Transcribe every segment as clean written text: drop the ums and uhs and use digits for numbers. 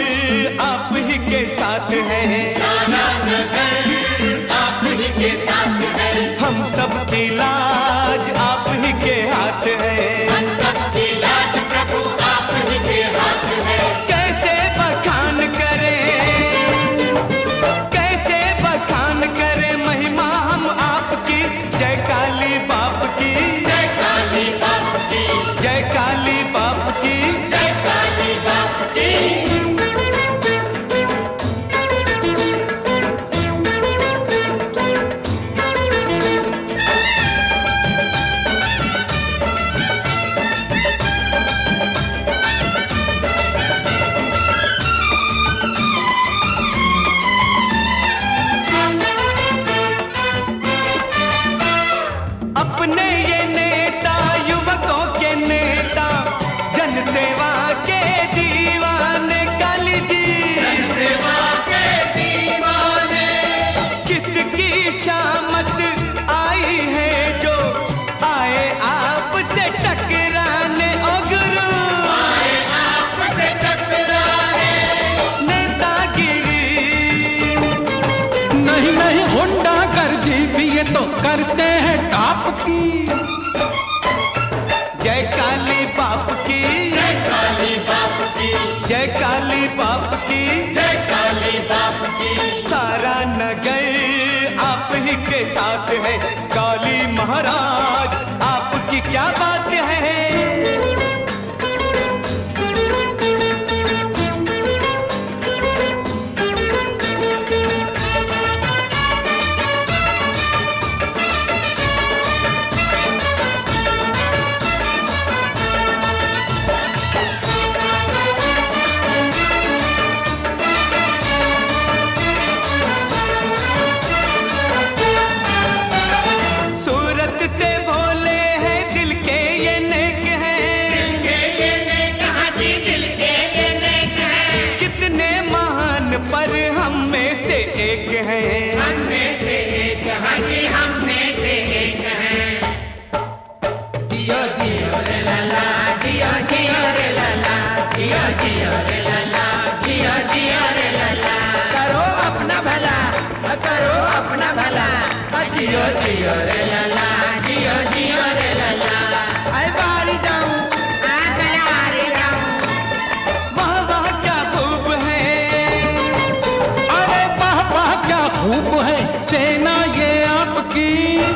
आप ही के साथ है, सारा नगर आप ही के साथ है। हम सबकी लाज आप ही के हाथ है, हम सबकी लाज प्रभु आप ही के हाथ है। कैसे बखान करे, कैसे बखान करे महिमा हम आपकी। जय काली बाप की, जय काली बाप की, जय काली बाप की, जय काली बाप की। अपने ये नेता युवकों के नेता, जन सेवा के दीवाने काली जी, सेवा के दीवाने। किसकी शामत आई है जो आए आपसे टकराने। ओ गुरु आए आपसे टकराने। नेतागिरी नहीं नहीं गुंडागर्दी भी ये तो करते हैं टाप की। जय काली बाप की, जय काली बाप की, जय काली बाप की, जय काली बाप की। सारा नगर आप ही के साथ है। काली महाराज आपकी क्या बात है। सूरत से भोले हैं, दिल के ये नेक हैं, दिल के ये नेक, हाँ जी दिल के ये नेक है। कितने महान पर हम में से एक हैं। हम में से एक, हाँ जी हम में से एक है। जियो जियो रे लाला, जियो जियो रे लाला, जियो जियो रे लाला, जियो जियो रे लाला। करो अपना भला, करो अपना भला, जियो जियो रे लाला, जियो जियो रे लाला। अरे बारी जाऊं, बारी जाऊं। वाह वाह क्या खूब है, अरे वाह वाह क्या खूब है सेना ये आपकी।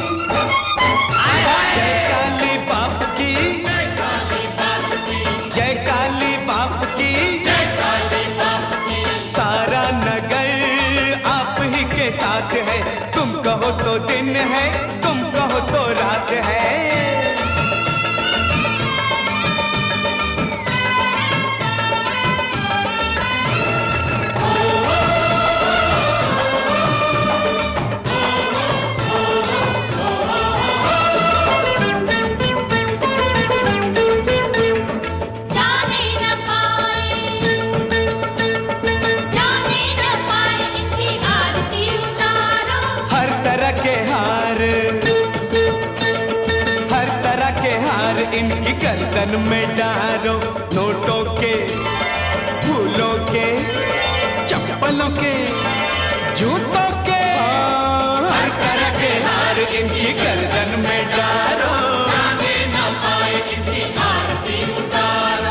जय काली बाप की, जय काली बाप की, जय काली बाप की, जय काली बाप की। सारा नगर आप ही के साथ है। तुम कहो तो दिन है, तुम कहो तो रात है। जाने न पाए, जाने न पाए इनकी आरती उतारो। हर तरह के हार, हर तरह के हार इनकी गर्दन में डालो। नोटों के, फूलों के, चप्पलों के, जूतों के, हर तरह के हार इनकी गर्दन में डालो। जाने न पाए इनकी आरती उतारो।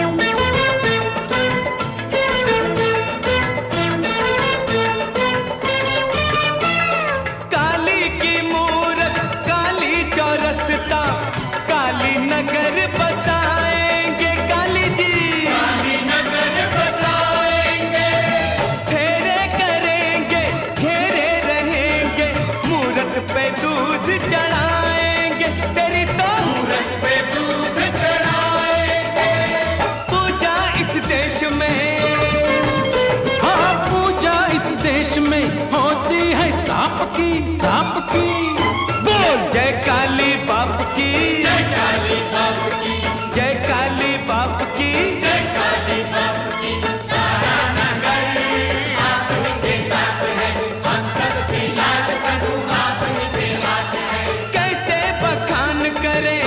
काली की मूरत, काली चौरसता, काली नगर बसाएंगे काली जी। काली नगर बसाएंगे, फेरे करेंगे, घेरे रहेंगे, मूरत पे दूध चढ़ाएंगे। तेरी तो सूरत पे दूध चढ़ाएंगे। पूजा इस देश में, हाँ पूजा इस देश में होती है सांप की, सांप की। बोल जय काली बाप की, जय काली बाप की, जय काली बाप की, जय काली बाप की। सारा नगर आप ही के साथ है। हम सबकी लाज प्रभु आप ही के हाथ है। कैसे बखान करे,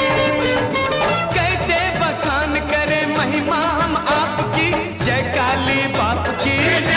कैसे बखान करे महिमा हम आपकी। जय काली की